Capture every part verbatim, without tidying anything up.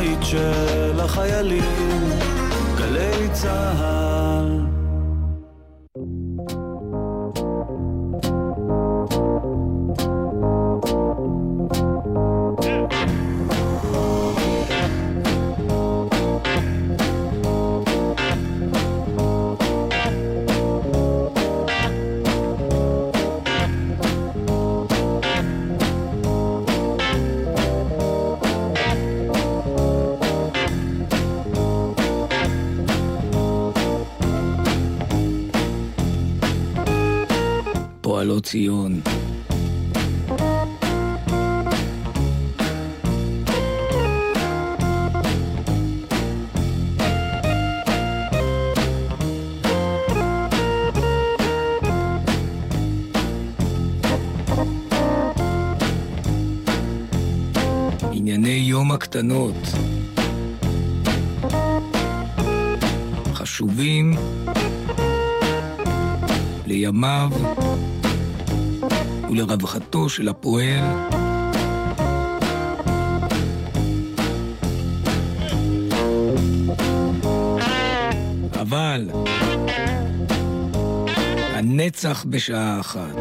הבית של החיילים, גלי צהל. פועלו ציון. ענייני יום הקטנות חשובים לימיו ולרווחתו של הפועל. אבל הנצח בשעה אחת.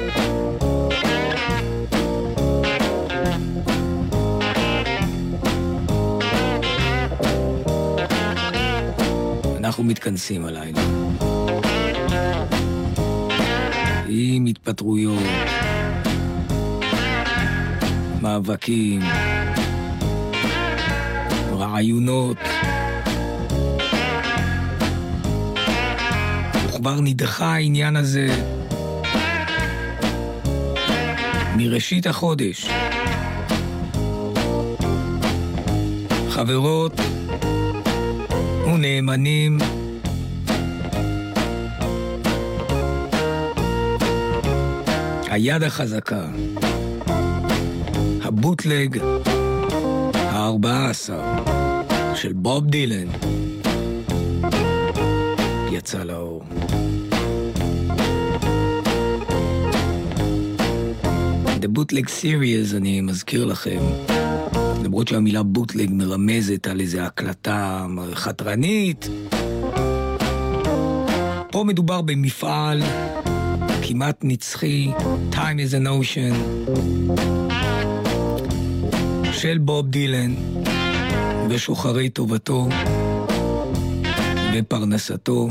אנחנו מתכנסים הלילה עם התפטרויות, מאבקים, רעיונות. וכבר נדחה העניין הזה מראשית החודש. חברות ונאמנים, היד החזקה, הבוטלג הארבע עשרה של בוב דילן יצא לאור. The Bootleg Series, אני מזכיר לכם, למרות שהמילה בוטלג מרמזת על איזו הקלטה חתרנית, פה מדובר במפעל כמעט נצחי, Time is an Ocean, של בוב דילן ושוחרי טובתו ופרנסתו,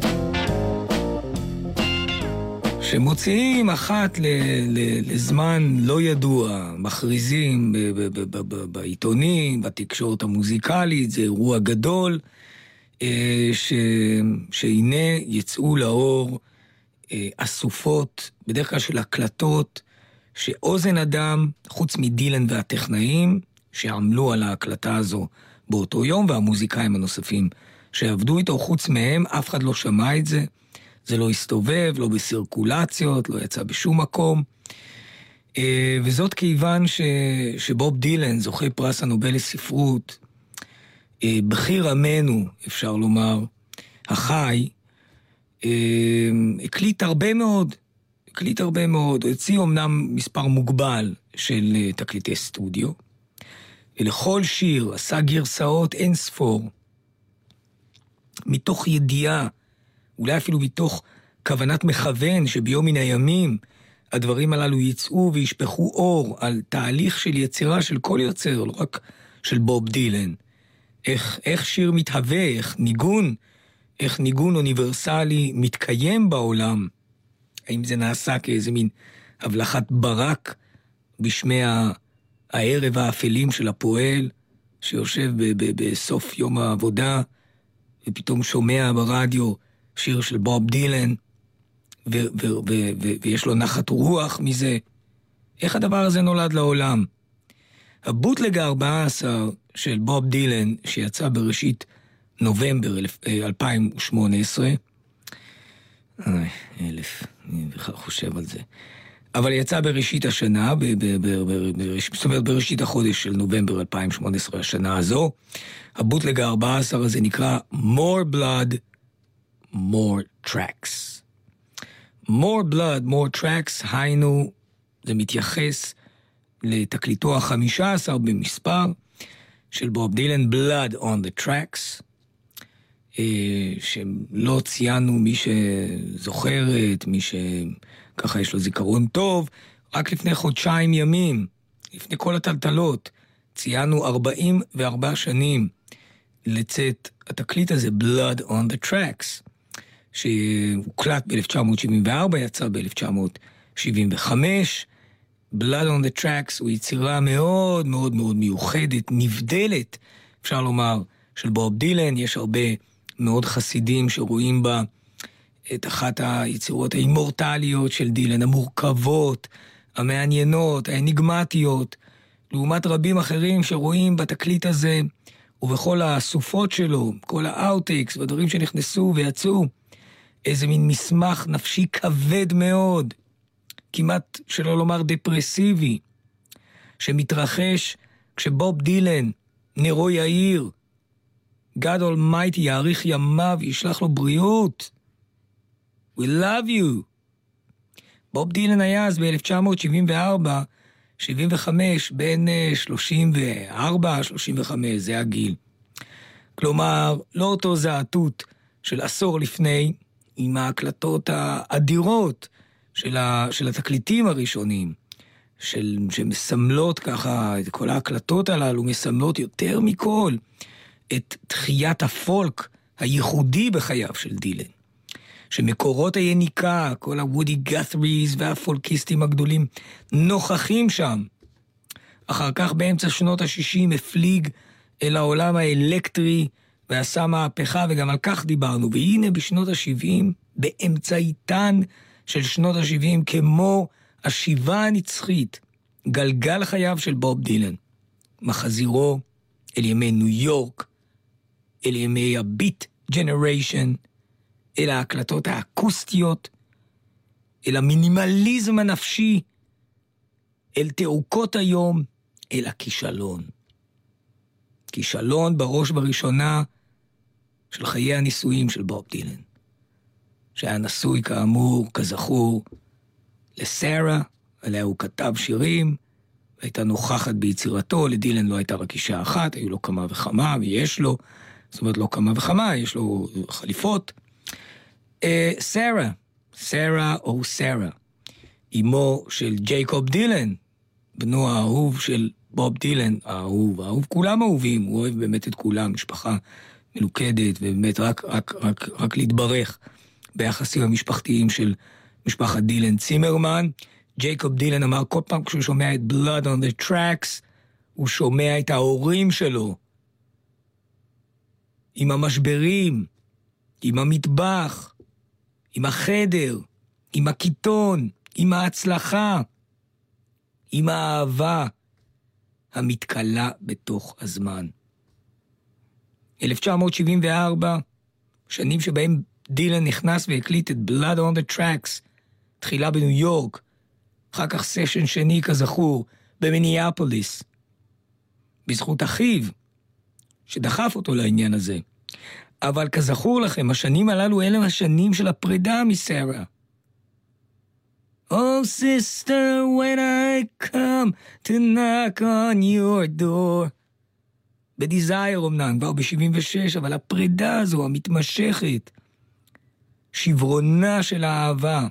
שמוציאים אחת ל- ל- לזמן לא ידוע, מכריזים ב- ב- ב- ב- בעיתונים, בתקשורת המוזיקלית, זה אירוע גדול, ש- שהנה יצאו לאור אסופות, בדרך כלל של הקלטות, שאוזן אדם, חוץ מדילן והטכנאים, שעמלו על ההקלטה הזו באותו יום, והמוזיקאים הנוספים שעבדו איתו, חוץ מהם, אף אחד לא שמע את זה, זה לא הסתובב, לא בסירקולציות, לא יצא בשום מקום, וזאת כיוון ש... שבוב דילן, זוכה פרס הנובל לספרות, בחיר עמנו, אפשר לומר, החי, הקליט הרבה מאוד, הקליט הרבה מאוד, הוציא אומנם מספר מוגבל של תקליטי סטודיו, ולכל שיר עשה גרסאות אין ספור, מתוך ידיעה, אולי אפילו מתוך כוונת מכוון, שביום מן הימים הדברים הללו יצאו וישפכו אור על תהליך של יצירה של כל יוצר, לא רק של בוב דילן, איך, איך שיר מתהווה, איך ניגון, איך ניגון אוניברסלי מתקיים בעולם, האם זה נעשה כאיזה מין הבלחת ברק בשמי הערב האפלים של הפועל, שיושב ב- ב- בסוף יום העבודה, ופתאום שומע ברדיו שיר של בוב דילן, ו- ו- ו- ו- ויש לו נחת רוח מזה. איך הדבר הזה נולד לעולם? הבוטלג ה-ארבע עשרה של בוב דילן, שיצא בראשית נובמבר אלפיים ושמונה עשרה, איי, אלף, אני בכלל חושב על זה, אבל יצא בראשית השנה, ב- ב- ב- ב- ב- זאת אומרת בראשית החודש של נובמבר אלפיים ושמונה עשרה, השנה הזו, הבוטלג ה-ארבע עשרה הזה נקרא More Blood, More Tracks. More Blood, More Tracks, היינו, זה מתייחס לתקליטו ה-חמישה עשר במספר, של בוב דילן, Blood on the Tracks, שלא ציינו, מי שזוכרת, מי שככה יש לו זיכרון טוב, רק לפני חודשיים ימים, לפני כל הטלטלות, ציינו ארבעים וארבע שנים לצאת התקליט הזה, Blood on the Tracks, שהוקלט ב-אלף תשע מאות שבעים וארבע, יצא ב-אלף תשע מאות שבעים וחמש. Blood on the Tracks הוא יצירה מאוד מאוד מאוד מיוחדת, נבדלת, אפשר לומר, של בוב דילן. יש הרבה מאוד חסידים שרואים בה את אחת היצירות האימורטליות של דילן, המורכבות, המעניינות, האניגמטיות, לעומת רבים אחרים שרואים בתקליט הזה, ובכל הסופות שלו, כל האוטטיקס והדברים שנכנסו ויצאו, איזה מין מסמך נפשי כבד מאוד, כמעט שלא לומר דפרסיבי, שמתרחש כשבוב דילן, נרו יאיר, God Almighty יאריך ימיו וישלח לו בריאות. We love you. בוב דילן היה אז ב-אלף תשע מאות שבעים וארבע, שבעים וחמש, בין שלושים וארבע, שלושים וחמש, זה הגיל. כלומר, לא אותו זעתות של עשור לפני, עם ההקלטות האדירות של, ה, של התקליטים הראשונים, של, שמסמלות ככה, את כל ההקלטות הללו מסמלות יותר מכל את תחיית הפולק הייחודי בחייו של דילן. שמקורות היניקה, כל הוודי גת'ריז והפולקיסטים הגדולים נוכחים שם. אחר כך באמצע שנות ה-שישים הפליג אל העולם האלקטרי ועשה מהפכה, וגם על כך דיברנו. והנה בשנות ה-שבעים, באמצעיתן של שנות ה-שבעים, כמו השיבה הנצחית, גלגל חייו של בוב דילן, מחזירו אל ימי ניו יורק, אל ימי הביט ג'נריישן, אל ההקלטות האקוסטיות, אל המינימליזם הנפשי, אל תעוקות היום, אל הכישלון. כישלון בראש בראשונה של חיי הנישואים של בוב דילן, שהיה נשוי כאמור, כזכור, לסרה, עליה הוא כתב שירים, והייתה נוכחת ביצירתו. לדילן לא הייתה רק אישה אחת, היו לו כמה וכמה, ויש לו, זאת אומרת לא כמה וכמה, יש לו חליפות. סרה, סרה או סרה, אמו של ג'ייקוב דילן, בנו האהוב של בוב דילן, האהוב, האהוב, כולם אהובים, הוא אוהב באמת את כולם, משפחה מלוכדת, ובאמת רק, רק, רק, רק להתברך ביחסים המשפחתיים של משפחת דילן צימרמן. ג'ייקוב דילן אמר כל פעם כשהוא שומע את Blood on the Tracks, הוא שומע את ההורים שלו, עם המשברים, עם המטבח, עם החדר, עם הכיתון, עם ההצלחה, עם האהבה המתקלה בתוך הזמן. אלף תשע מאות שבעים וארבע, שנים שבהם דילן נכנס והקליט את Blood on the Tracks, תחילה בניו יורק, אחר כך סשן שני כזכור במיניאפוליס, בזכות אחיו שדחף אותו לעניין הזה. אבל כזכור לכם, השנים הללו אלה השנים של הפרידה מסרה. Oh sister, when I come to knock on your door. בדיזייר אמנם, כבר ב-שבעים ושש, אבל הפרידה הזו המתמשכת, שברונה של האהבה,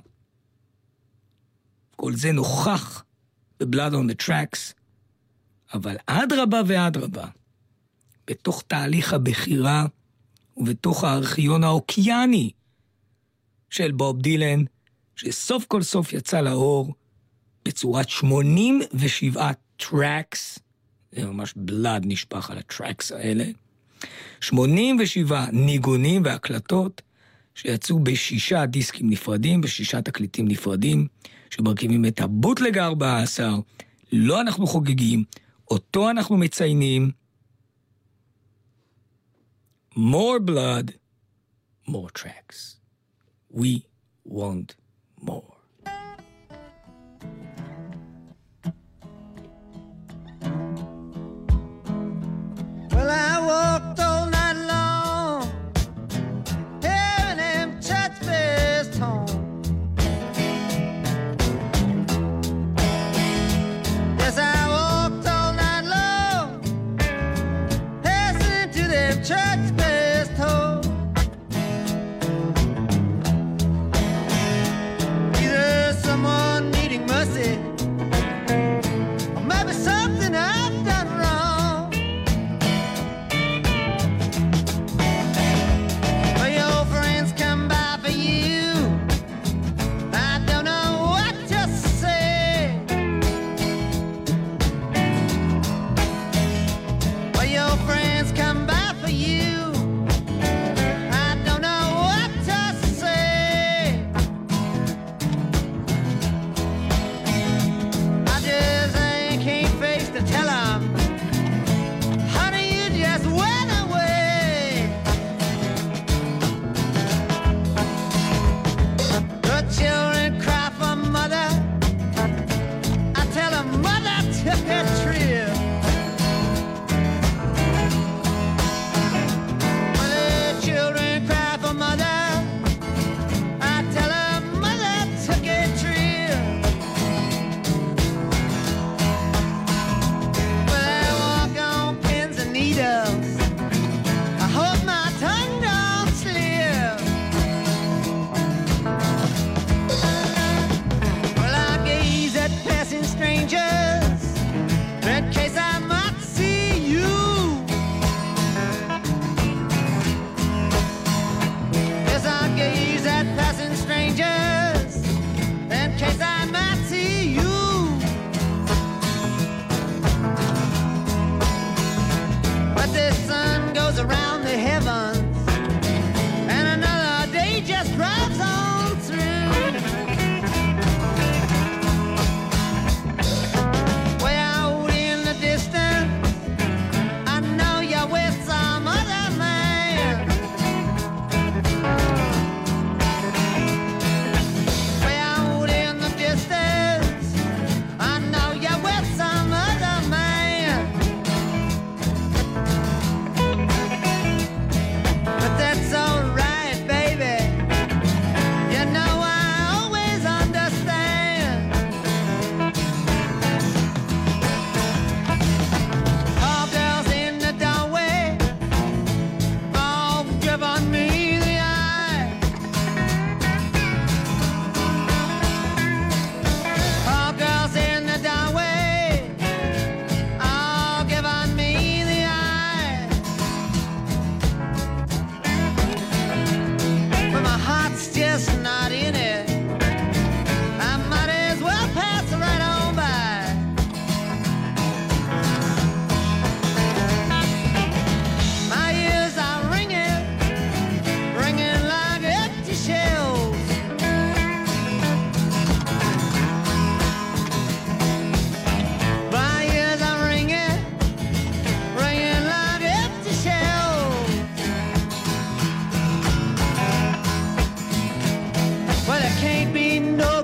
כל זה נוכח ב-Blood on the Tracks, אבל עד רבה ועד רבה, בתוך תהליך הבחירה, ובתוך הארכיון האוקייני של בוב דילן, שסוף כל סוף יצא לאור בצורת שמונים ושבעה טרקס, זה ממש בלד נשפך על הטרקס האלה, שמונים ושבעה ניגונים והקלטות שיצאו בשישה דיסקים נפרדים, בשישה תקליטים נפרדים, שמרכיבים את הבוטלג ארבע עשרה, לא אנחנו חוגגים, אותו אנחנו מציינים, more blood, more tracks. We want more. Well, I walked all night long, hearing them church bells tone. Yes, I walked all night long,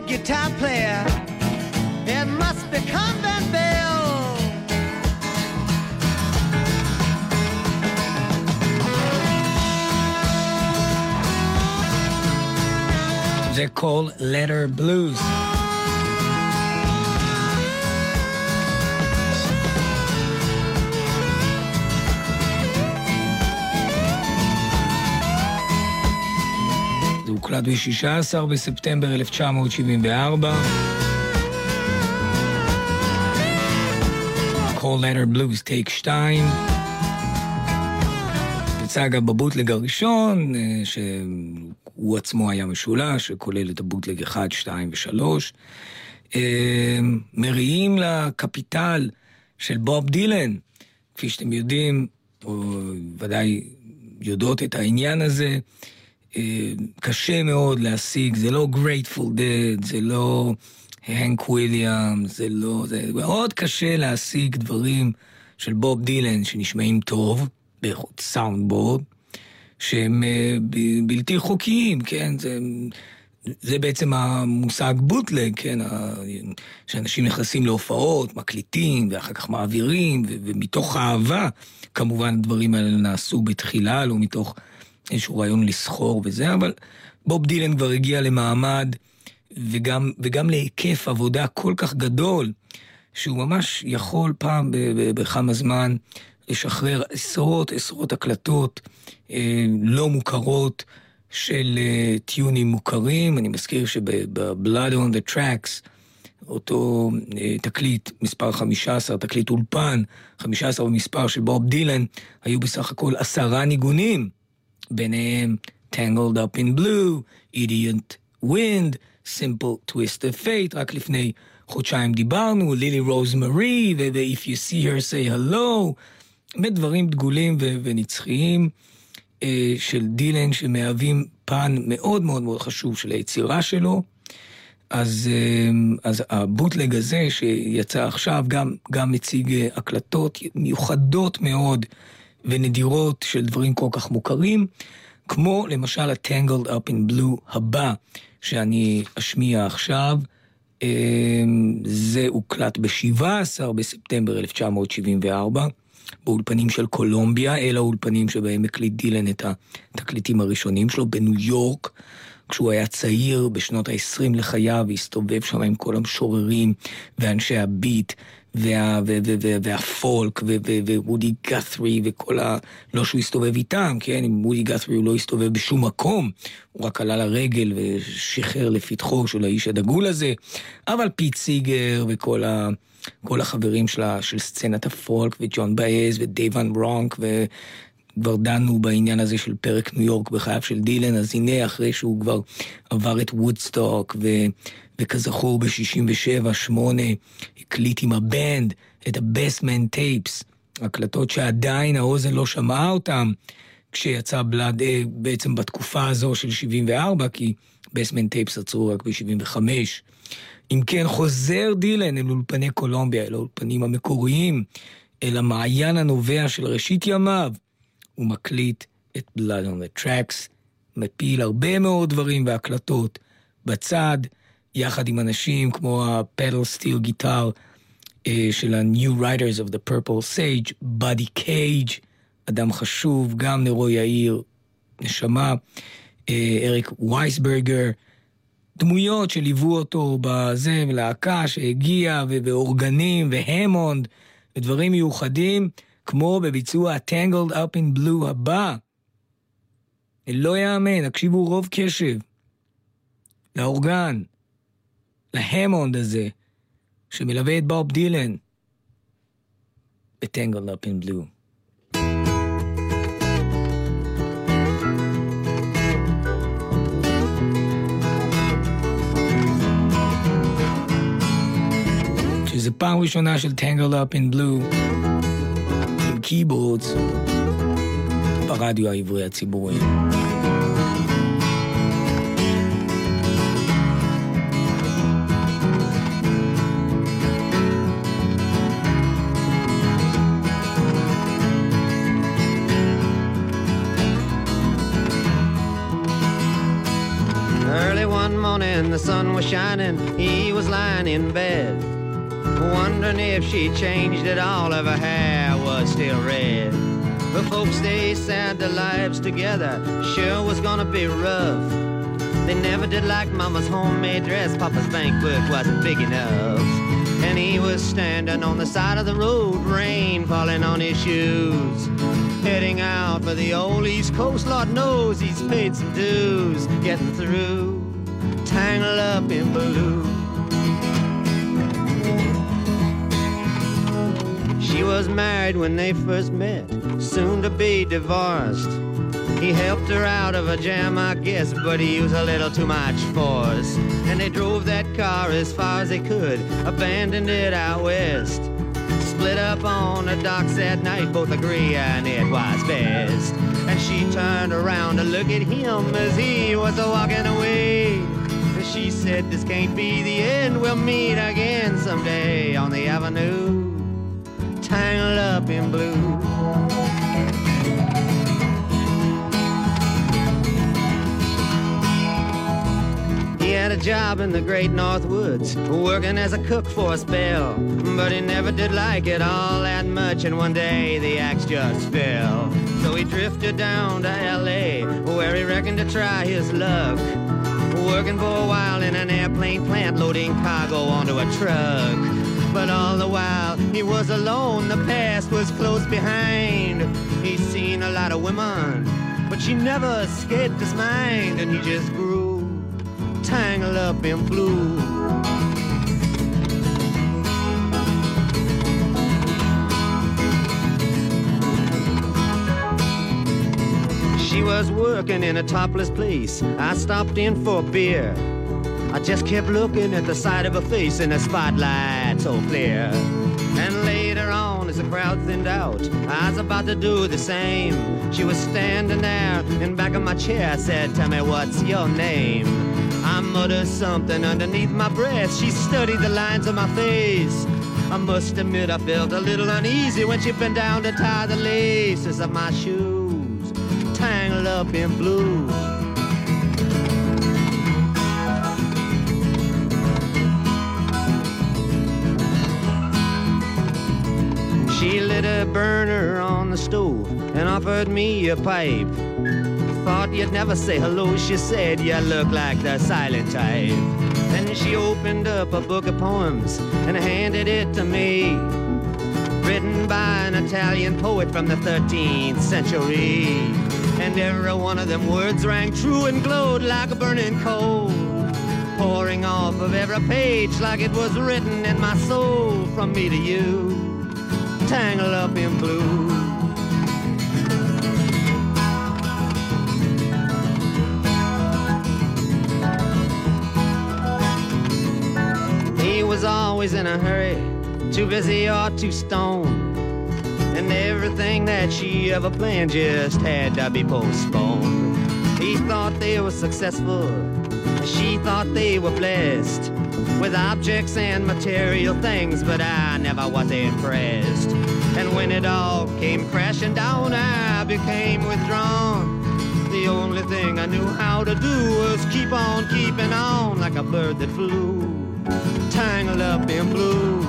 guitar player. It must become Van Bell. זה called Letter Blues. זה הוקלט ב-שישה עשר בספטמבר אלף תשע מאות שבעים וארבע. called Letter Blues, טייק שתיים. יצא גם בבוטלג הראשון, שהוא עצמו היה משולש, שכולל את הבוטלג אחד, שתיים ושלוש. מריעים לקפיטל של בוב דילן, כפי שאתם יודעים, או ודאי יודעות את העניין הזה, קשה מאוד להשיג, זה לא Grateful Dead, זה לא הנק וויליאם, זה לא, זה מאוד קשה להשיג דברים של בוב דילן שנשמעים טוב, באיכות סאונדבורד, שהם ב- בלתי חוקיים, כן? זה, זה בעצם המושג בוטלג, כן? שאנשים נכנסים להופעות, מקליטים, ואחר כך מעבירים, ו- ומתוך אהבה, כמובן הדברים האלה נעשו בתחילה, לא מתוך איזשהו רעיון לסחור וזה, אבל בוב דילן כבר הגיע למעמד, וגם, וגם להיקף עבודה כל כך גדול, שהוא ממש יכול פעם ב- ב- בכמה זמן, לשחרר עשרות, עשרות הקלטות אה, לא מוכרות של אה, טיונים מוכרים. אני מזכיר שב-Blood on the Tracks, אותו אה, תקליט מספר חמישה עשר, תקליט אולפן, חמישה עשר במספר של בוב דילן, היו בסך הכל עשרה ניגונים, ביניהם Tangled Up in Blue, Idiot Wind, Simple Twist of Fate, רק לפני חודשיים דיברנו, Lily Rose Marie, ו-If You See Her Say Hello, באמת דברים דגולים ו- ונצחיים אה, של דילן שמהווים פן מאוד מאוד מאוד חשוב של היצירה שלו. אז, אה, אז הבוטלג הזה שיצא עכשיו גם, גם מציג אה, הקלטות מיוחדות מאוד ונדירות של דברים כל כך מוכרים, כמו למשל ה-Tangled Up in Blue הבא שאני אשמיע עכשיו. אה, זה הוקלט ב-שבעה עשר בספטמבר אלף תשע מאות שבעים וארבע, באולפנים של קולומביה, אלה האולפנים שבהם הקליט דילן את התקליטים הראשונים שלו בניו יורק, כשהוא היה צעיר בשנות ה-עשרים לחייו, והסתובב שם עם כל המשוררים ואנשי הביט וה, ו, ו, ו, והפולק ו, ו, ווודי גת'רי וכל ה... לא שהוא הסתובב איתם, כן? עם וודי גת'רי הוא לא הסתובב בשום מקום, הוא רק עלה לרגל ושחרר לפתחו של האיש הדגול הזה, אבל פיט סיגר וכל ה... כל החברים שלה, של סצנת הפולק, וג'ון בייז, ודייבן ברונק, וכבר דנו בעניין הזה של פרק ניו יורק בחייו של דילן, אז הנה אחרי שהוא כבר עבר את וודסטוק, ו... וכזכור ב-שישים ושבע שמונה הקליט עם הבנד את ה-Bestman Tapes, הקלטות שעדיין האוזן לא שמעה אותם, כשיצא בלאד, בעצם בתקופה הזו של שבעים וארבע, כי Bestman Tapes עצרו רק ב-שבעים וחמש. אם כן, חוזר דילן אל אולפני קולומביה, אל האולפנים המקוריים, אל המעיין הנובע של ראשית ימיו. הוא מקליט את Blood on the Tracks, מפיל הרבה מאוד דברים והקלטות בצד, יחד עם אנשים כמו ה-Pedal Steel Guitar של ה-New Writers of the Purple Sage, Buddy Cage, אדם חשוב, גם נרו יאיר, נשמה, אריק וייסברגר, דמויות שליוו אותו בזה, ולהקה שהגיע, ואורגנים, והמונד, ודברים מיוחדים, כמו בביצוע Tangled Up in Blue הבא. לא יאמן, הקשיבו רוב קשב. לאורגן, להמונד הזה, שמלווה את בוב דילן, ב-Tangled Up in Blue. שזה פעם ראשונה של Tangled Up in Blue עם קיבורדס ברדיו העברי הציבורי. Early one morning, the sun was shining, he was lying in bed, wondering if she changed it all, if her hair was still red. The folks, they said their lives together sure was gonna be rough. They never did like Mama's homemade dress, Papa's banquet wasn't big enough. And he was standing on the side of the road, rain falling on his shoes, heading out for the old East Coast. Lord knows he's paid some dues, getting through, tangled up in blue. She was married when they first met, soon to be divorced. He helped her out of a jam, I guess, but he used a little too much force. And they drove that car as far as they could, abandoned it out west. Split up on the docks that night, both agreeing it was best. And she turned around to look at him as he was walking away. And she said, this can't be the end, we'll meet again someday on the avenue, tangled up in blue. He had a job in the great North Woods, working as a cook for a spell, but he never did like it all that much, and one day the axe just fell. So he drifted down to L A, where he reckoned to try his luck, working for a while in an airplane plant, loading cargo onto a truck. But all the while he was alone, the past was close behind. He's seen a lot of women, but she never escaped his mind, and he just grew tangled up in blue. She was working in a topless place. I stopped in for a beer. I just kept looking at the side of her face in the spotlight so clear. And later on, as the crowd thinned out, I was about to do the same. She was standing there in back of my chair, said, tell me what's your name? I muttered something underneath my breath. She studied the lines of my face. I must admit I felt a little uneasy when she bent down to tie the laces of my shoes, tangled up in blue. She lit a burner on the stove and offered me a pipe. Thought you'd never say hello, she said, you look like the silent type. Then she opened up a book of poems and handed it to me, written by an Italian poet from the thirteenth century. And every one of them words rang true and glowed like a burning coal, pouring off of every page like it was written in my soul. From me to you, tangled up in blue. He was always in a hurry, too busy or too stoned, and everything that she ever planned just had to be postponed. He thought they were successful, she thought they were blessed with objects and material things, but I never was impressed. And when it all came crashing down, I became withdrawn. The only thing I knew how to do was keep on keeping on, like a bird that flew, tangled up in blue.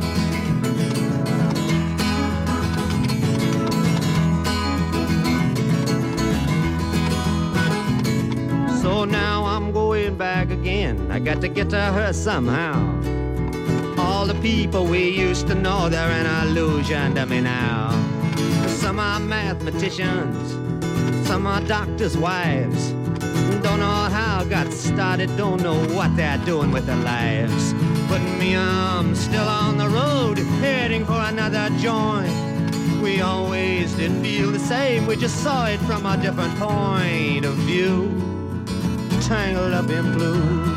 So now I'm going back again. I got to get to her somehow. All the people we used to know, they're an illusion to me now. Some are mathematicians, some are doctors' wives. Don't know how it got started, don't know what they're doing with their lives. But me, I'm still on the road, heading for another joint. We always did feel the same, we just saw it from a different point of view, tangled up in blue.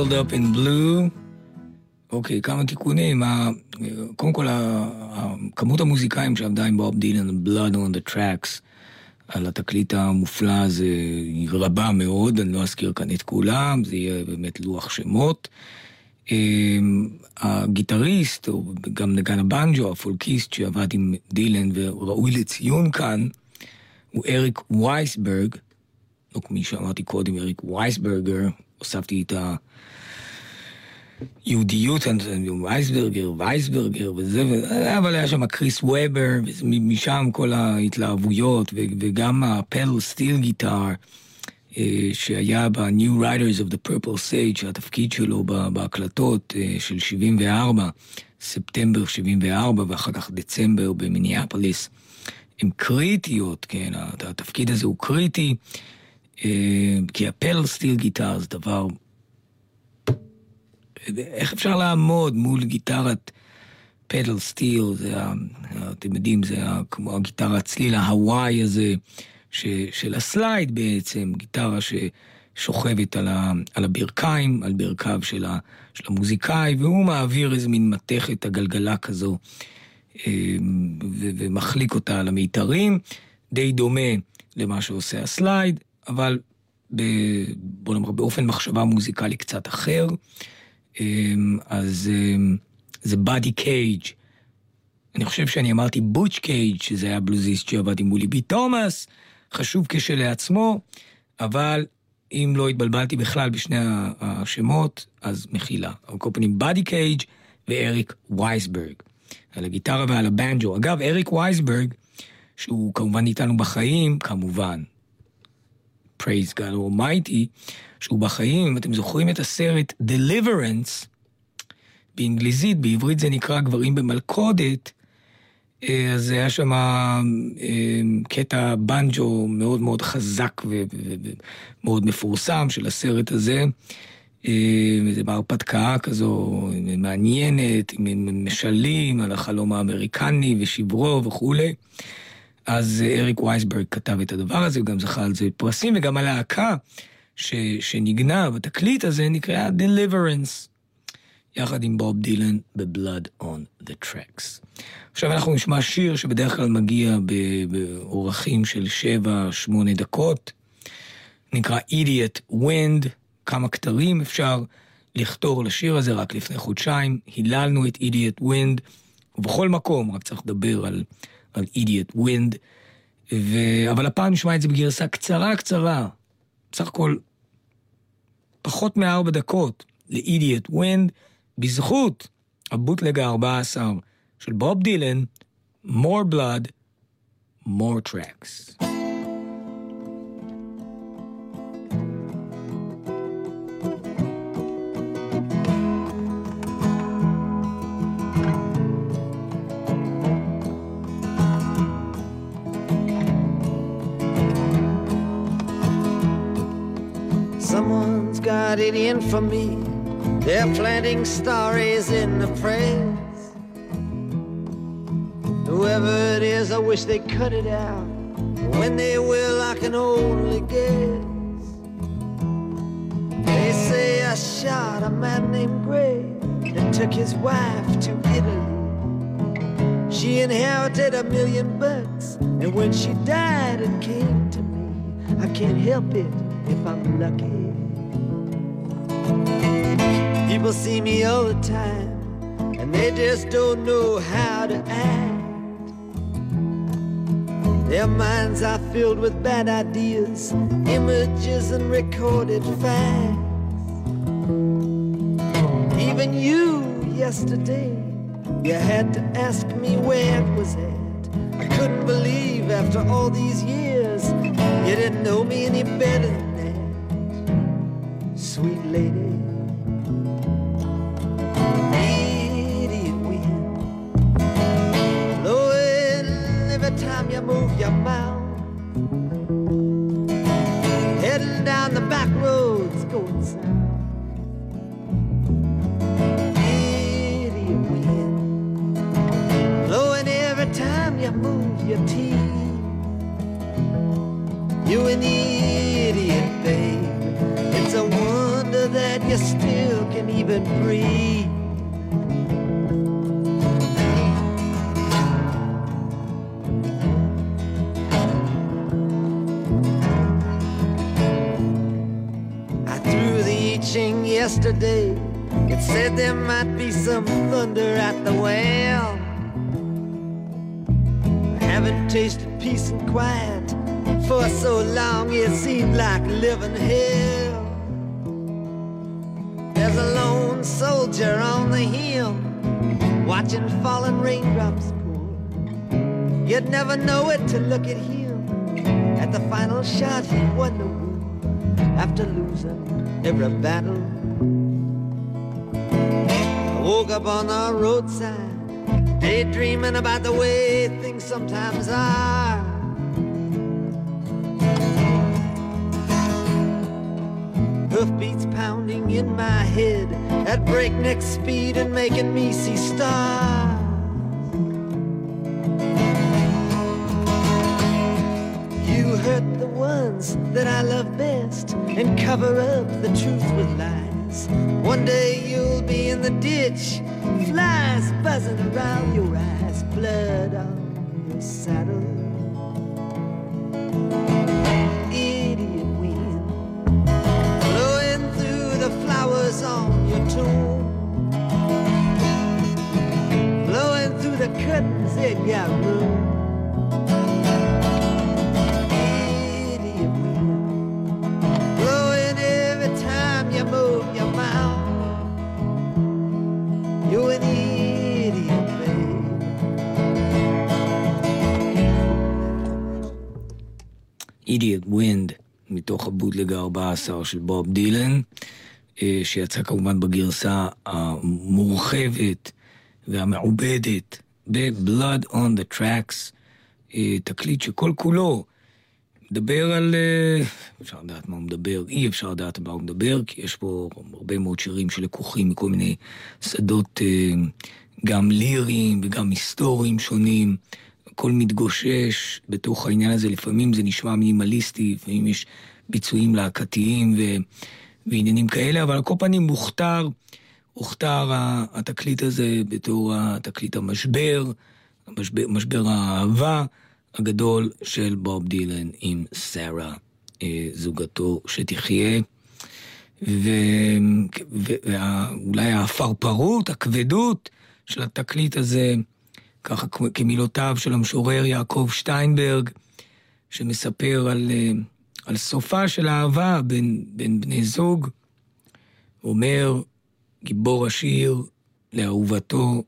Curled Up in Blue. אוקיי, כמה תיקונים. קודם כל, כמות המוזיקאים שעבדה עם בוב דילן, Blood on the Tracks, על התקליט המופלא הזה, היא רבה מאוד, אני לא אזכיר כאן את כולם, זה יהיה באמת לוח שמות. הגיטריסט, או גם נגן הבנג'ו, הפולקיסט שעבד עם דילן וראוי לציון כאן, הוא אריק וייסברג, לא כמו שאמרתי קודם, אריק וייסברגר, הוספתי את היהודיות, וייסברגר, וייסברגר וזה, אבל היה שם קריס וובר, ומשם כל ההתלהבויות, וגם הפדל סטיל גיטר, שהיה ב-New Riders of the Purple Sage, שהתפקיד שלו בהקלטות של שבעים וארבע, ספטמבר שבעים וארבע, ואחר כך דצמבר במיניאפוליס, הן קריטיות, כן, התפקיד הזה הוא קריטי, כי הפדל סטיל גיטר זה דבר, איך אפשר לעמוד מול גיטרת פדל סטיל, זה, אתם יודעים, זה כמו הגיטרה הצליל ההוואי הזה, ש, של הסלייד בעצם, גיטרה ששוכבת על, ה, על הברכיים, על ברכיו של, ה, של המוזיקאי, והוא מעביר איזה מין מתכת הגלגלה כזו, ו, ומחליק אותה על המיתרים, די דומה למה שעושה הסלייד, אבל ב, בוא נאמר, באופן מחשבה מוזיקלי קצת אחר, אז זה בודי קייג'. אני חושב שאני אמרתי בוטש קייג', שזה היה בלוזיסט שעבד עם וולי בי תומאס, חשוב כשלעצמו, אבל אם לא התבלבלתי בכלל בשני השמות, אז מחילה. על כל פנים, בודי קייג' ואריק וייסברג. על הגיטרה ועל הבנג'ו. אגב, אריק וייסברג, שהוא כמובן איתנו בחיים, כמובן, praise God Almighty, שהוא בחיים, אם אתם זוכרים את הסרט Deliverance, באנגליזית, בעברית זה נקרא גברים במלכודת, אז היה שם קטע בנג'ו מאוד מאוד חזק ומאוד מפורסם של הסרט הזה, וזה בהרפתקה כזו מעניינת, משלים על החלום האמריקני ושברו וכו'. אז אריק וייסברג כתב את הדבר הזה, וגם זכה על זה פרסים, וגם הלהקה ש, שנגנה בתקליט הזה נקראה Deliverance, יחד עם בוב דילן ב-Blood on the Tracks. עכשיו אנחנו נשמע שיר שבדרך כלל מגיע באורחים של שבע, שמונה דקות, נקרא Idiot Wind, כמה כתרים אפשר לכתור לשיר הזה, רק לפני חודשיים, היללנו את Idiot Wind, ובכל מקום רק צריך לדבר על, על Idiot Wind, ו... אבל הפעם נשמע את זה בגרסה קצרה קצרה, בסך הכל פחות מארבע דקות ל-Idiot Wind, בזכות הבוטלג ה-ארבע עשרה של בוב דילן, More Blood, More Tracks. Someone's got it in for me. They're planting stories in the press. Whoever it is, I wish they cut it out. When they will, I can only guess. They say I shot a man named Gray that took his wife to Italy. She inherited a million bucks, and when she died, it came to me. I can't help it if I'm lucky. People see me all the time, and they just don't know how to act. Their minds are filled with bad ideas, images and recorded facts. Even you, yesterday, you had to ask me where it was at. I couldn't believe after all these years you didn't know me any better than that. Sweet lady, time you move your mouth, heading down the back roads going south. Idiot wind, blowing every time you move your teeth. You an idiot, babe. It's a wonder that you're still even breathe. I threw the I Ching yesterday. It said there might be some thunder at the well. I haven't tasted peace and quiet for so long, it seemed like living hell. There's a lone soldier on the hill, watching falling raindrops pour. You'd never know it to look at him. At the final shot, he won the war after losing every battle. I woke up on the roadside, daydreaming about the way things sometimes are. Hoofbeats pounding in my head at breakneck speed and making me see stars. You hurt the ones that I love best and cover up the truth with lies. One day you'll be in the ditch, flies buzzing around your eyes, blood on your saddle. Idiot wind blowing through the flowers on your tomb, blowing through the curtains in your room. Idiot wind blowing every time you move your mouth. You're an idiot, babe. Idiot Wind, מתוך הבוטלג ה-ארבע עשרה של בוב דילן, שיצא כמובן בגרסה המורחבת והמעובדת ב-Blood on the Tracks, תקליט שכל כולו מדבר על... אפשר לדעת מה הוא מדבר, אי אפשר לדעת מה הוא מדבר, כי יש פה הרבה מאוד שירים שלקוחים מכל מיני שדות גם ליריים וגם היסטוריים שונים. הכל מתגושש בתוך העניין הזה, לפעמים זה נשמע מינימליסטי, לפעמים יש ביצועים להקתיים ו... ועניינים כאלה, אבל על כל פנים מוכתר, הוכתר התקליט הזה בתור התקליט המשבר, המשבר, משבר האהבה הגדול של בוב דילן עם סרה, זוגתו שתחיה, ואולי הפרפרות, הכבדות של התקליט הזה, ככה כמילותיו של המשורר יעקב שטיינברג, שמספר על, על סופה של האהבה בין, בין בני זוג, אומר גיבור השיר לאהובתו,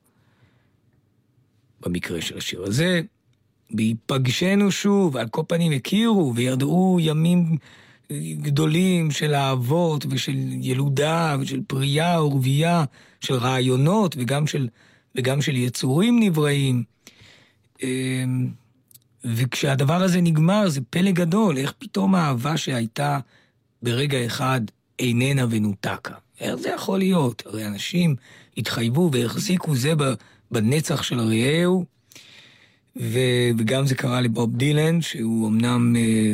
במקרה של השיר הזה, בהיפגשנו שוב, על כל פנים הכירו וירדו ימים גדולים של אהבות ושל ילודה ושל פרייה ורבייה, של רעיונות וגם של, וגם של יצורים נבראים. וכשהדבר הזה נגמר זה פלא גדול, איך פתאום האהבה שהייתה ברגע אחד איננה ונותקה. איך זה יכול להיות? הרי אנשים התחייבו והחזיקו זה בנצח של רעהו, וגם זה קרה לבוב דילן, שהוא אמנם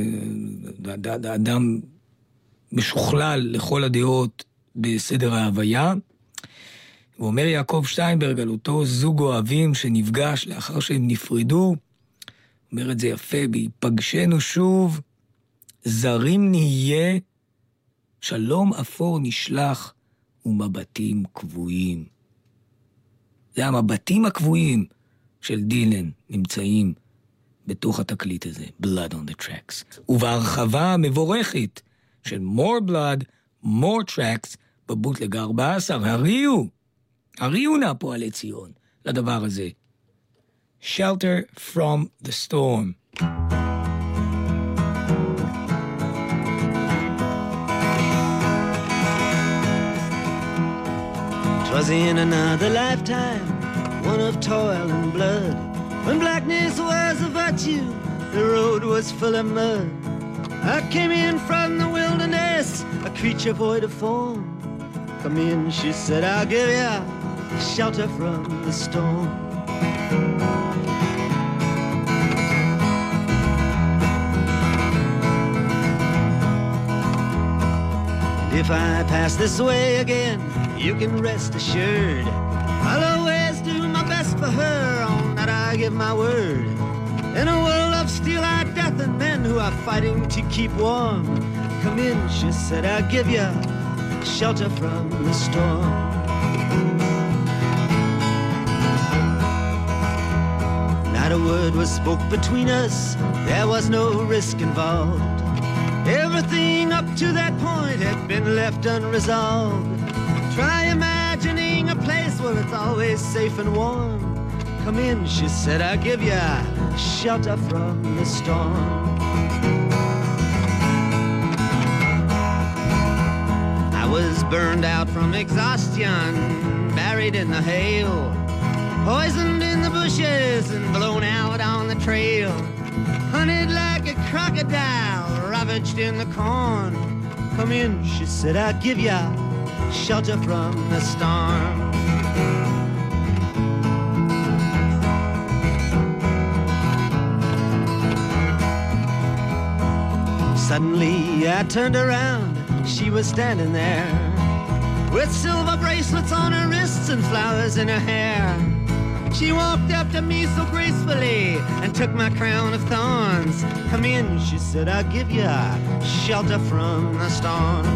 אדם משוכלל לכל הדעות בסדר ההוויה. הוא אומר יעקב שטיינברג על אותו זוג אוהבים שנפגש לאחר שהם נפרדו, אומר את זה יפה, בהיפגשנו שוב, זרים נהיה, שלום אפור נשלח ומבטים קבועים. זה המבטים הקבועים של דילן נמצאים בתוך התקליט הזה, Blood on the Tracks. ובהרחבה המבורכת של More Blood, More Tracks, בבוטלג ה-ארבע עשרה, הריעו, הריעו נא פועלי ציון לדבר הזה. Shelter from the Storm. Twas in another lifetime, one of toil and blood, when blackness was a virtue, the road was full of mud. I came in from the wilderness, a creature void of form. Come in, she said, I'll give you shelter from the storm. And if I pass this way again, you can rest assured I'll always do my best for her, on that I give my word. In a world of steel-eyed death and men who are fighting to keep warm, come in, she said, I'll give you shelter from the storm. Not a word was spoke between us, there was no risk involved. Everything up to that point had been left unresolved. Try imagining a place where it's always safe and warm. Come in, she said, I'll give you shelter from the storm. I was burned out from exhaustion, buried in the hail, poisoned in the bushes and blown out on the trail, hunted like a crocodile, ravaged in the corn. Come in, she said, I'll give you shelter from the storm. Suddenly I turned around, she was standing there with silver bracelets on her wrists and flowers in her hair. She walked up to me so gracefully and took my crown of thorns. Come in, she said, I'll give you shelter from the storm.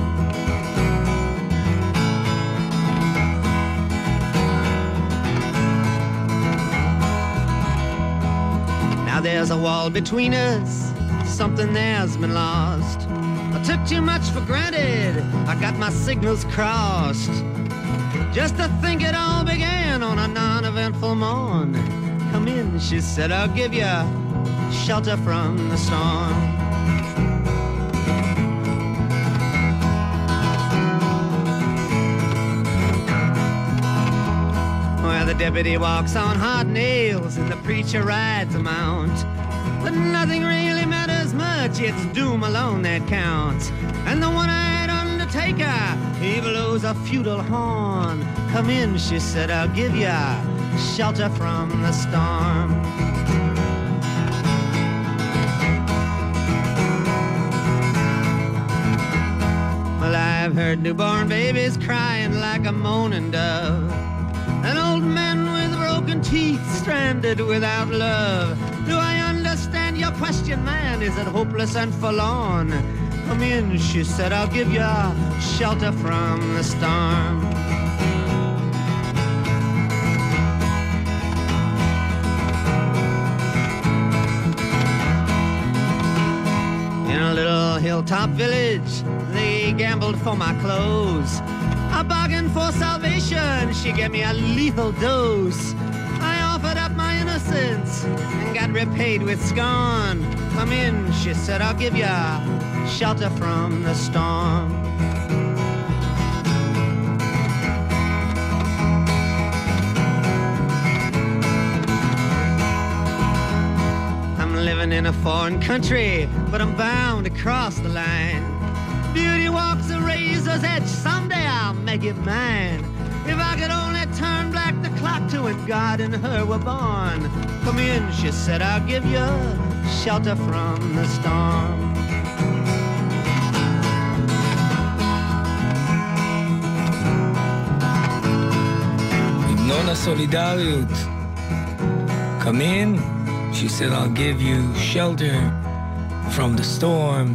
Now there's a wall between us, something there's been lost. I took too much for granted, I got my signals crossed. Just to think it all began on a non-eventful morn. Come in, she said, I'll give you shelter from the storm. Well, the deputy walks on hot nails and the preacher rides a mount. But nothing really matters much, it's doom alone that counts. And the one-eyed undertaker, he blows a feudal horn. Come in, she said, I'll give you shelter from the storm. Well, I've heard newborn babies crying like a moaning dove, an old man with broken teeth stranded without love. Do I understand your question, man? Is it hopeless and forlorn? Come in, she said, I'll give you shelter from the storm. In a little hilltop village, they gambled for my clothes. I bargained for salvation, she gave me a lethal dose. I offered up my innocence and got repaid with scorn. Come in, she said, I'll give you shelter from the storm. I'm living in a foreign country, but I'm bound to cross the line. Beauty walks a razor's edge, someday I'll make it mine. If I could only turn back the clock to when God and her were born. Come in, she said, I'll give you shelter from the storm. המנון הסולידריות. Come in, she said, I'll give you shelter from the storm.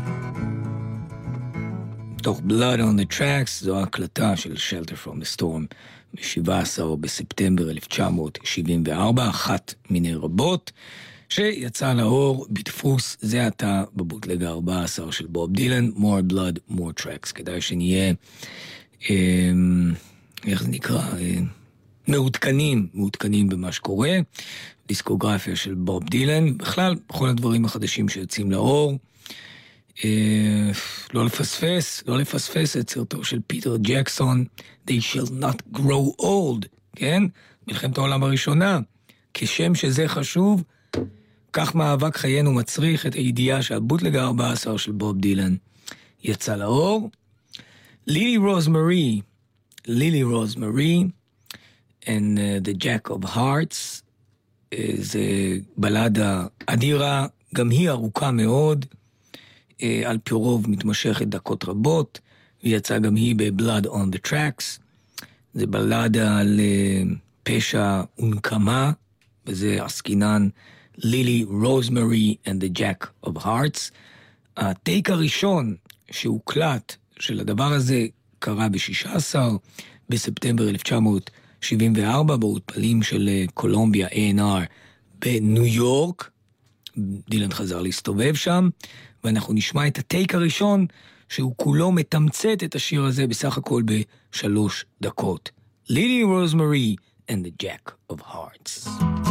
תוך Blood on the Tracks, זו ההקלטה של Shelter from the Storm, ב-שבעה עשר בספטמבר אלף תשע מאות שבעים וארבע, אחת מיני רבות, שיצא לאור בדפוס זה עתה בבוטלג ה-ארבע עשרה של בוב דילן, More Blood, More Tracks. כדאי שנהיה, אה, איך זה נקרא, אה, מעודכנים, מעודכנים במה שקורה, דיסקוגרפיה של בוב דילן, בכלל, בכל הדברים החדשים שיוצאים לאור, אה, לא לפספס, לא לפספס את סרטו של פיטר ג'קסון, They shall not grow old, כן? מלחמת העולם הראשונה, כשם שזה חשוב, כך מאבק חיינו מצריך את הידיעה שהבוטלג ה-ארבע עשרה של בוב דילן יצא לאור. לילי רוזמרי, לילי רוזמרי, and uh, the Jack of Hearts, זה בלדה אדירה, גם היא ארוכה מאוד, uh, על פי רוב מתמשכת דקות רבות, ויצאה גם היא ב-Blood on the Tracks. זה בלדה על פשע ונקמה, וזה עסקינן לילי רוזמרי and the Jack of Hearts. הטייק הראשון שהוקלט של הדבר הזה קרה ב-שישה עשר בספטמבר אלף תשע מאות שבעים וארבע באולפנים של קולומביה איי אנד אר בניו יורק. דילן חזר להסתובב שם, ואנחנו נשמע את הטייק הראשון שהוא כולו מתמצת את השיר הזה בסך הכל בשלוש דקות. לילי רוזמרי and the Jack of Hearts.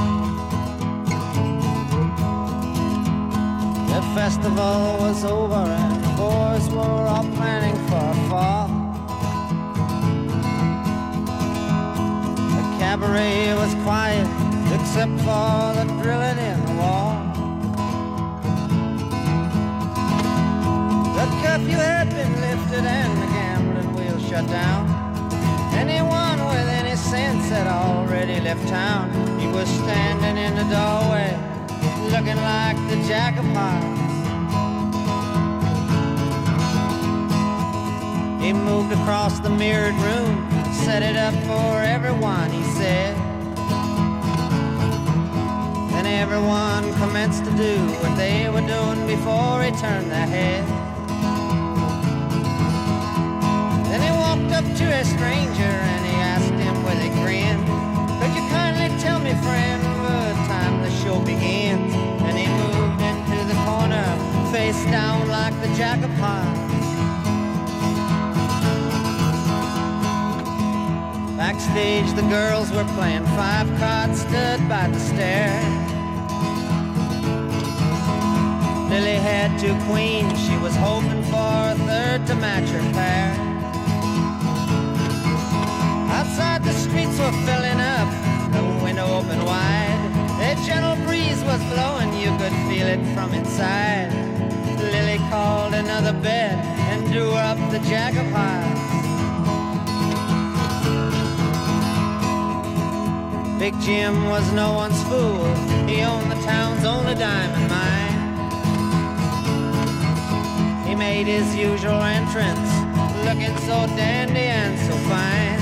The festival was over and the boys were all planning for a fall. The cabaret was quiet except for the drilling in the wall. The curfew had been lifted and the gambling wheel shut down. Anyone with any sense had already left town. He was standing in the doorway looking like the Jack of Hearts. He moved across the mirrored room, set it up for everyone, he said. And everyone commenced to do what they were doing before he turned their head. Then he walked up to a stranger and he asked him with a grin, "Could you kindly tell me, friend, what time the show begins?" And he moved into the corner, face down like the Jack of Hearts. Backstage the girls were playing five cards, stood by the stair. Lily had two queens, she was hoping for a third to match her pair. Outside the streets were filling up, the window open wide. A gentle breeze was blowing, you could feel it from inside. Lily called another bed and drew up the Jack of Hearts. Big Jim was no one's fool, he owned the town's only diamond mine. He made his usual entrance, looking so dandy and so fine.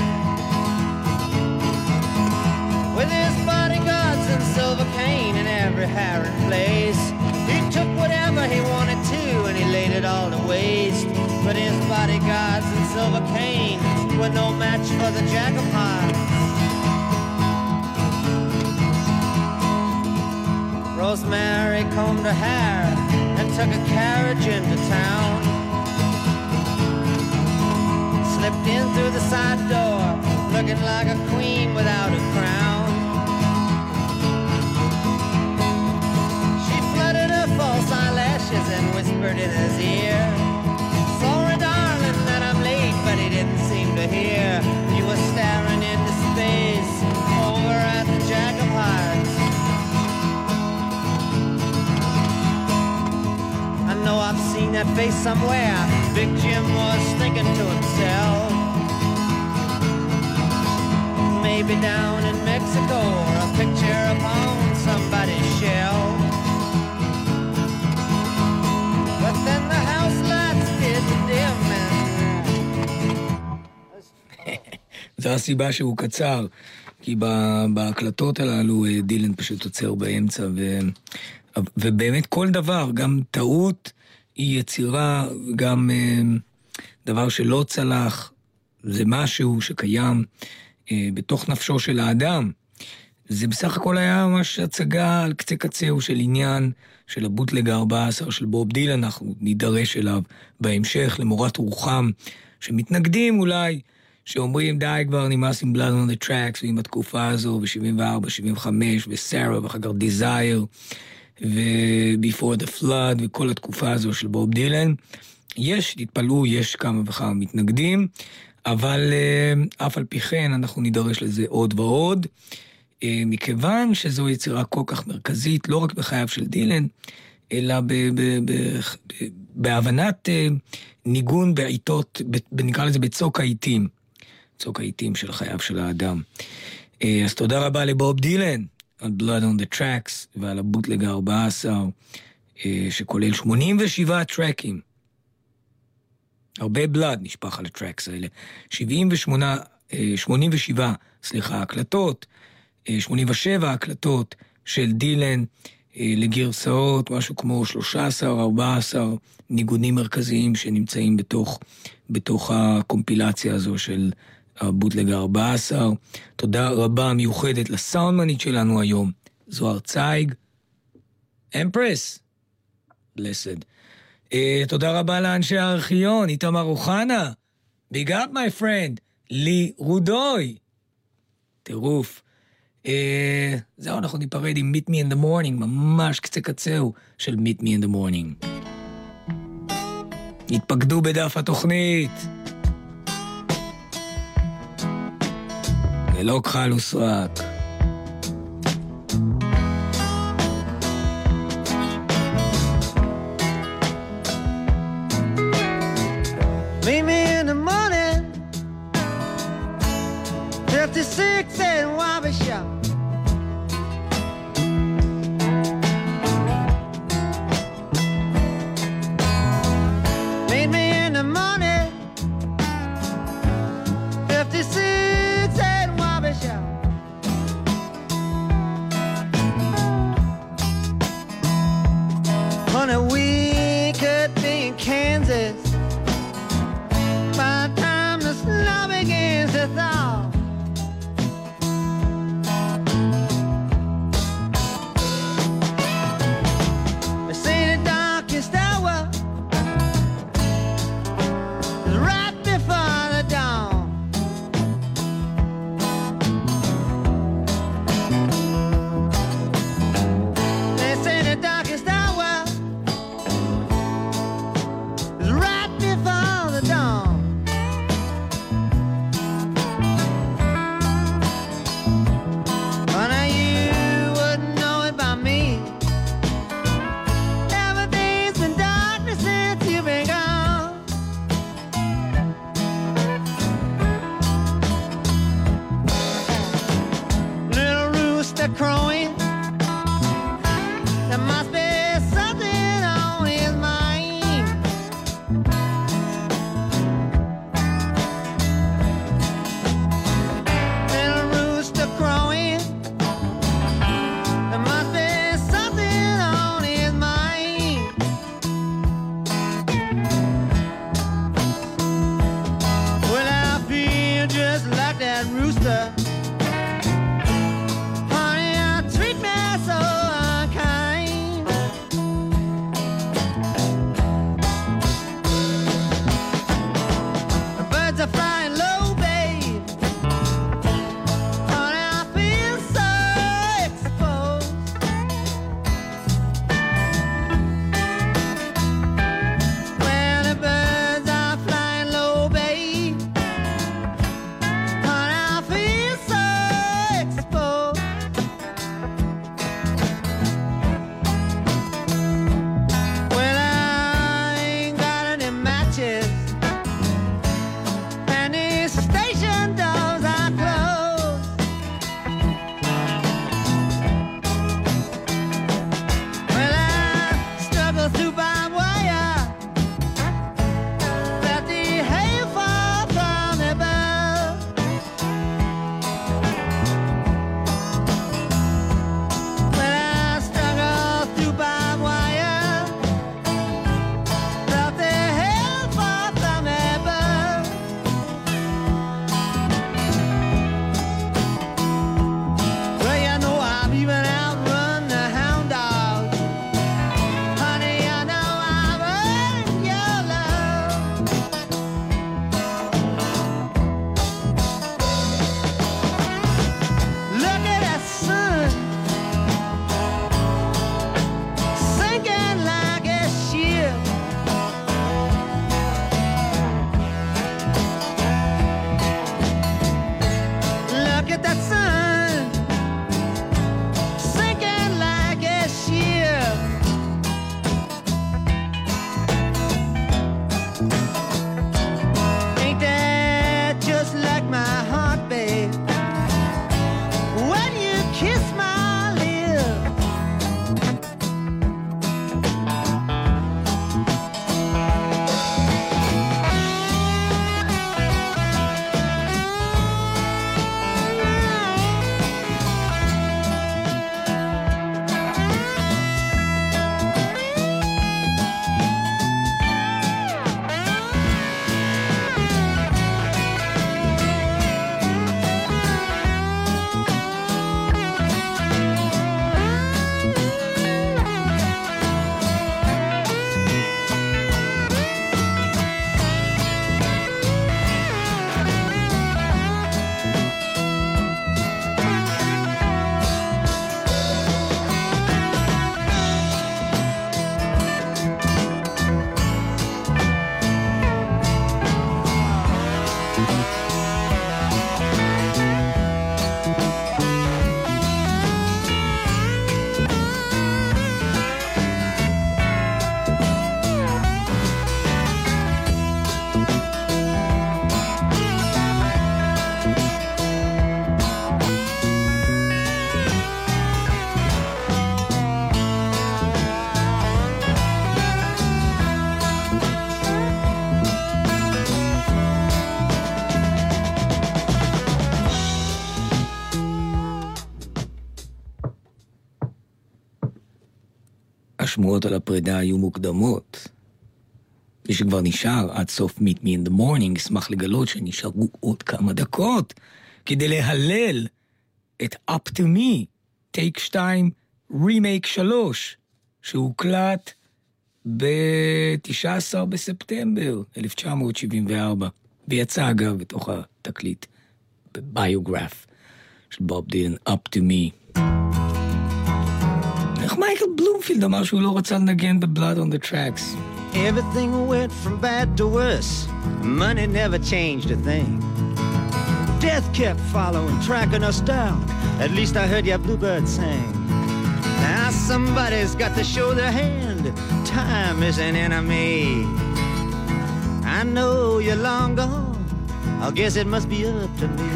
With his bodyguards and silver cane in every harrowing place, he took whatever he wanted to and he laid it all to waste. But his bodyguards and silver cane were no match for the Jack of Hearts. Rosemary combed her hair and took a carriage into town. Slipped in through the side door, looking like a queen without a crown. She fluttered her false eyelashes and whispered in his ear, "Sorry, darling, that I'm late," but he didn't seem to hear. He was staring into space over at the Jack of Hearts. I know I've seen that face somewhere, Big Jim was thinking to himself. Maybe down in Mexico, or a picture upon somebody's shelf. But then the house lights did dim and... זו הסיבה שהוא קצר, כי בהקלטות הללו דילן פשוט עוצר באמצע, ו... ובאמת כל דבר, גם טעות היא יצירה, גם דבר שלא צלח, זה משהו שקיים בתוך נפשו של האדם. זה בסך הכל היה ממש הצגה על קצה קצהו של עניין של הבוטלג ה-ארבע עשר של בוב דילן. אנחנו נידרש אליו בהמשך, למורת רוחם שמתנגדים אולי, שאומרים די כבר נמאס עם Blood on the Tracks, ועם התקופה הזו ב-שבעים וארבע שבעים וחמש וסארה ואחר כך Desire ו-Before the Flood וכל התקופה הזו של בוב דילן. יש, תתפלאו, יש כמה וכמה מתנגדים, אבל uh, אף על פי כן אנחנו נידרש לזה עוד ועוד, uh, מכיוון שזו יצירה כל כך מרכזית, לא רק בחייו של דילן, אלא ב- ב- ב- ב- בהבנת uh, ניגון בעיתות, ב- נקרא לזה בצוק העיתים, צוק העיתים של חייו של האדם. Uh, אז תודה רבה לבוב דילן, על Blood on the Tracks, ועל הבוטלג ה-ארבע עשר, uh, שכולל שמונים ושבעה טרקים. הרבה בלד נשפך על הטרקס האלה. שבעים ושמונה שמונים ושבע, סליחה, הקלטות, שמונים ושבע הקלטות של דילן, לגרסאות, משהו כמו שלושה עשר ארבע עשרה ניגונים מרכזיים שנמצאים בתוך, בתוך הקומפילציה הזו של הבוטלג ארבע עשרה. תודה רבה מיוחדת לסאונדמנית שלנו היום, זוהר צייג. אמפרס, blessed. Uh, תודה רבה לאנשי הארכיון, איתמר אוחנה, ביג אפ מי פרנד, לי רודוי, טירוף. Uh, זהו, אנחנו ניפרד עם Meet Me in the Morning, ממש קצה קצהו של Meet Me in the Morning. התפקדו בדף התוכנית. ללא כחל וסרק. Meet me in the morning, fifty-six and Wabasha. Meet me in the morning, fifty-six and Wabasha. השמועות על הפרידה היו מוקדמות. מי שכבר נשאר עד סוף Meet Me in the Morning, ישמח לגלות שנשארו עוד כמה דקות, כדי להלל את Up to Me, טייק שתיים, רימייק שלוש, שהוקלט ב-תשעה עשר בספטמבר אלף תשע מאות שבעים וארבע, ויצא אגב בתוך התקליט, בביוגרף של בוב דילן, Up to Me. איך מייקל בלומפילד אמר שהוא לא רצה לנגן ב-Blood on the Tracks? Everything went from bad to worse. Money never changed a thing. Death kept following, tracking us down. At least I heard your bluebird sing. Now somebody's got to show their hand. Time is an enemy. I know you're long gone. I guess it must be up to me.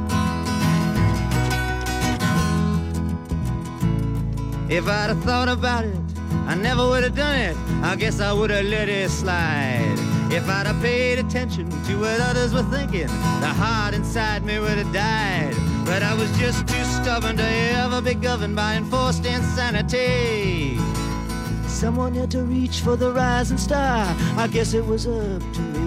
If I'd have thought about it, I never would have done it. I guess I would have let it slide. If I'd have paid attention to what others were thinking, the heart inside me would have died. But I was just too stubborn to ever be governed by enforced insanity. Someone had to reach for the rising star. I guess it was up to me.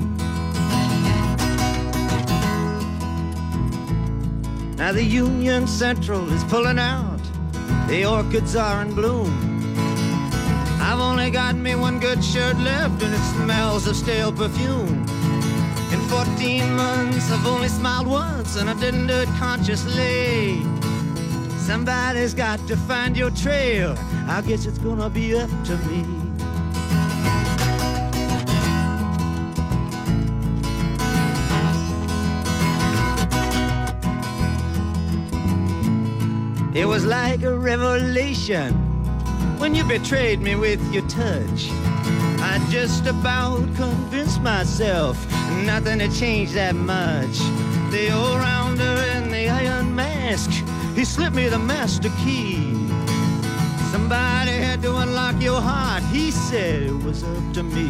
Now the Union Central is pulling out. The orchids are in bloom. I've only got me one good shirt left, and it smells of stale perfume. In fourteen months I've only smiled once, and I didn't do it consciously. Somebody's got to find your trail. I guess it's gonna be up to me. It was like a revelation when you betrayed me with your touch. I just about convinced myself nothing had changed that much. The all-rounder in the iron mask, he slipped me the master key. Somebody had to unlock your heart. He said it was up to me.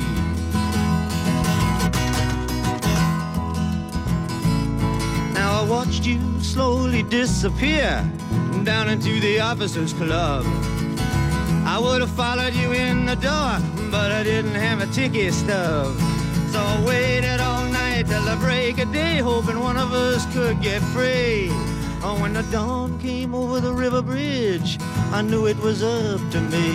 Now I watched you slowly disappear down into the officers' club. I would have followed you in the door, but I didn't have a ticket stub. So I waited all night till the break of day, hoping one of us could get free. Oh, when the dawn came over the river bridge, I knew it was up to me.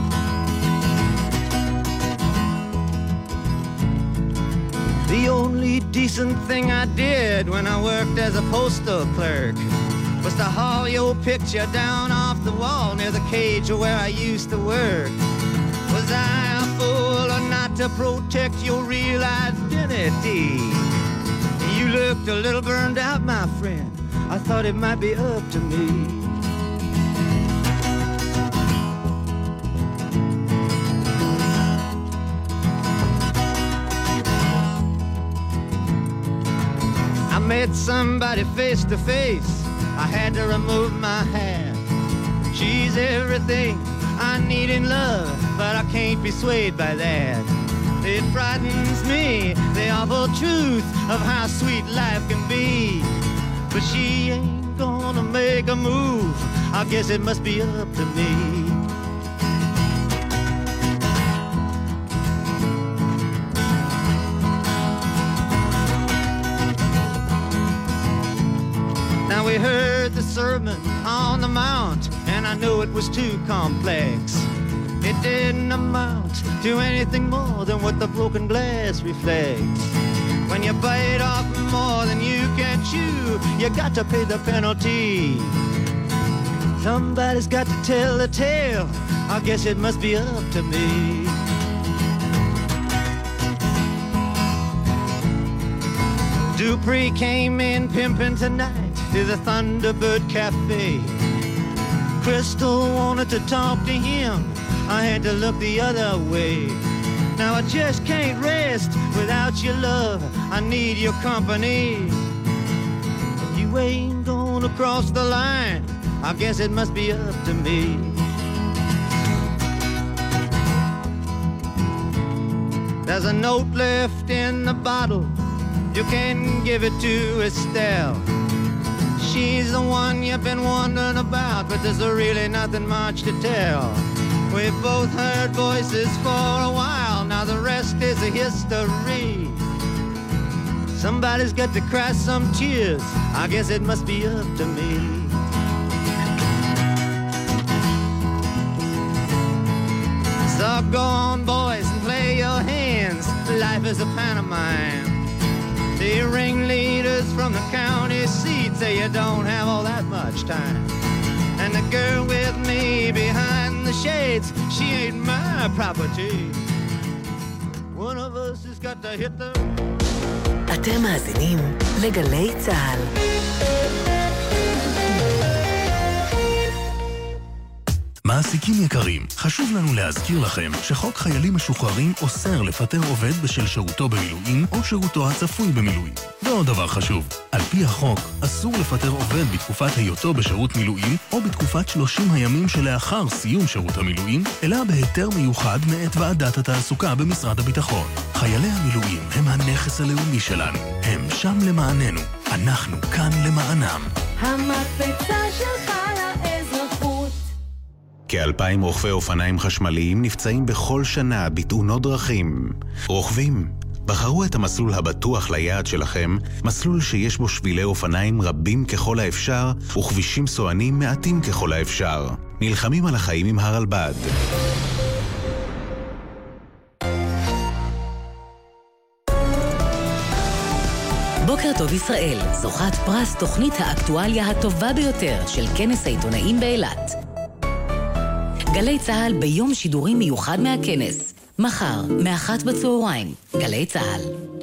The only decent thing I did when I worked as a postal clerk was to haul your picture down off the wall near the cage where I used to work. Was I a fool or not to protect your real identity? You looked a little burned out, my friend. I thought it might be up to me. I met somebody face to face. I had to remove my hat. She's everything I need in love, but I can't be swayed by that. It frightens me, the awful truth of how sweet life can be. But she ain't gonna make a move. I guess it must be up to me. Now we heard the sermon on the mount, and I knew it was too complex. It didn't amount to anything more than what the broken glass reflects. When you bite off more than you can chew, you got to pay the penalty. Somebody's got to tell the tale. I guess it must be up to me. Dupree came in pimping tonight to the Thunderbird Cafe. Crystal wanted to talk to him. I had to look the other way. Now I just can't rest without your love. I need your company. If you ain't gonna cross the line, I guess it must be up to me. There's a note left in the bottle. You can give it to Estelle. She's the one you've been wondering about, but there's really nothing much to tell. We've both heard voices for a while, now the rest is a history. Somebody's got to cry some tears, I guess it must be up to me. So go on, boys, and play your hands. Life is a pantomime. The ringleaders from the county seat say you don't have all that much time. And the girl with me behind the shades, she ain't my property. One of us has got to hit the... אתם מאזינים לגלי צהל. מעסיקים יקרים, חשוב לנו להזכיר לכם שחוק חיילים משוחררים אוסר לפטר עובד בשל שירותו במילואים או שירותו הצפוי במילואים. ועוד דבר חשוב, על פי החוק אסור לפטר עובד בתקופת היותו בשירות מילואים או בתקופת שלושים הימים שלאחר סיום שירות המילואים, אלא בהיתר מיוחד מאת ועדת התעסוקה במשרד הביטחון. חיילי המילואים הם הנכס הלאומי שלנו, הם שם למעננו, אנחנו כאן למענם. המקפצה שלך לאזרחות. כאלפיים רוכבי אופניים חשמליים נפצעים בכל שנה בתאונות דרכים. רוכבים, בחרו את המסלול הבטוח ליעד שלכם, מסלול שיש בו שבילי אופניים רבים ככל האפשר וכבישים סוענים מעטים ככל האפשר. נלחמים על החיים עם הרלב"ד. בוקר טוב ישראל, זוכת פרס תוכנית האקטואליה הטובה ביותר של כנס העיתונאים באילת. גלי צהל ביום שידורים מיוחד מהכנס. מחר, מאחת בצהריים, גלי צהל.